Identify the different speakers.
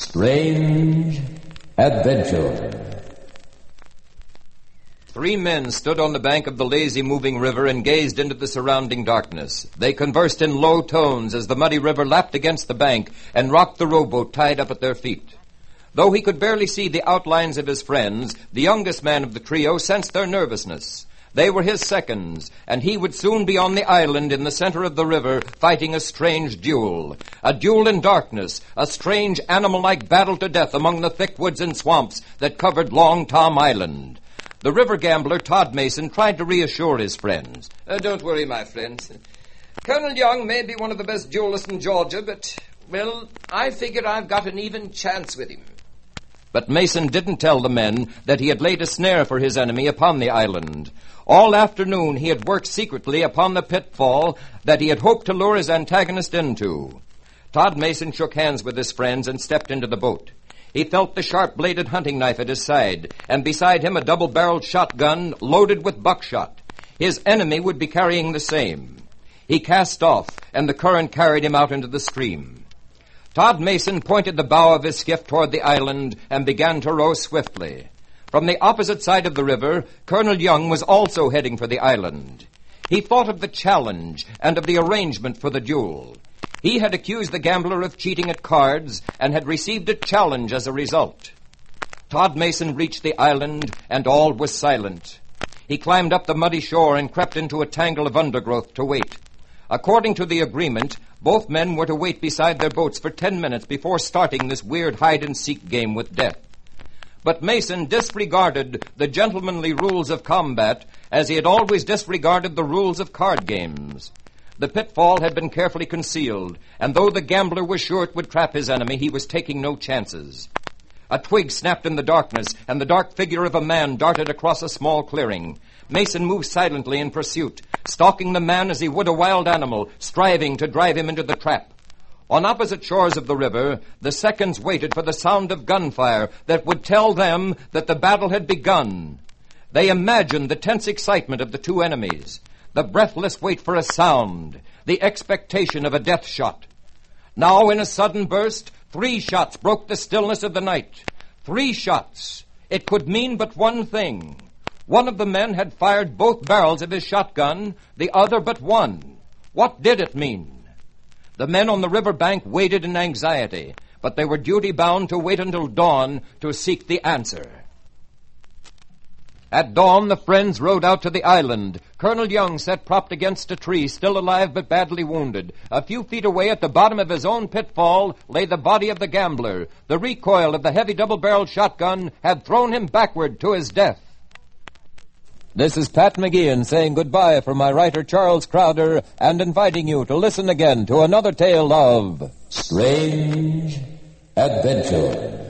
Speaker 1: Strange Adventure.
Speaker 2: 3 men stood on the bank of the lazy moving river and gazed into the surrounding darkness. They conversed in low tones as the muddy river lapped against the bank and rocked the rowboat tied up at their feet. Though he could barely see the outlines of his friends, the youngest man of the trio sensed their nervousness. They were his seconds, and he would soon be on the island in the center of the river fighting a strange duel. A duel in darkness, a strange animal-like battle to death among the thick woods and swamps that covered Long Tom Island. The river gambler, Todd Mason, tried to reassure his friends.
Speaker 3: Don't worry, my friends. Colonel Young may be one of the best duelists in Georgia, but, well, I figure I've got an even chance with him.
Speaker 2: But Mason didn't tell the men that he had laid a snare for his enemy upon the island. All afternoon he had worked secretly upon the pitfall that he had hoped to lure his antagonist into. Todd Mason shook hands with his friends and stepped into the boat. He felt the sharp-bladed hunting knife at his side, and beside him a double-barreled shotgun loaded with buckshot. His enemy would be carrying the same. He cast off, and the current carried him out into the stream. Todd Mason pointed the bow of his skiff toward the island and began to row swiftly. From the opposite side of the river, Colonel Young was also heading for the island. He thought of the challenge and of the arrangement for the duel. He had accused the gambler of cheating at cards and had received a challenge as a result. Todd Mason reached the island, and all was silent. He climbed up the muddy shore and crept into a tangle of undergrowth to wait. According to the agreement, both men were to wait beside their boats for 10 minutes before starting this weird hide-and-seek game with death. But Mason disregarded the gentlemanly rules of combat as he had always disregarded the rules of card games. The pitfall had been carefully concealed, and though the gambler was sure it would trap his enemy, he was taking no chances. A twig snapped in the darkness, and the dark figure of a man darted across a small clearing. Mason moved silently in pursuit, stalking the man as he would a wild animal, striving to drive him into the trap. On opposite shores of the river, the seconds waited for the sound of gunfire that would tell them that the battle had begun. They imagined the tense excitement of the two enemies, the breathless wait for a sound, the expectation of a death shot. Now, in a sudden burst, 3 shots broke the stillness of the night. 3 shots. It could mean but one thing. One of the men had fired both barrels of his shotgun, the other but one. What did it mean? The men on the river bank waited in anxiety, but they were duty-bound to wait until dawn to seek the answer. At dawn, the friends rowed out to the island. Colonel Young sat propped against a tree, still alive but badly wounded. A few feet away at the bottom of his own pitfall lay the body of the gambler. The recoil of the heavy double-barreled shotgun had thrown him backward to his death. This is Pat McGeehan saying goodbye from my writer Charles Crowder and inviting you to listen again to another tale of
Speaker 1: Strange Adventure.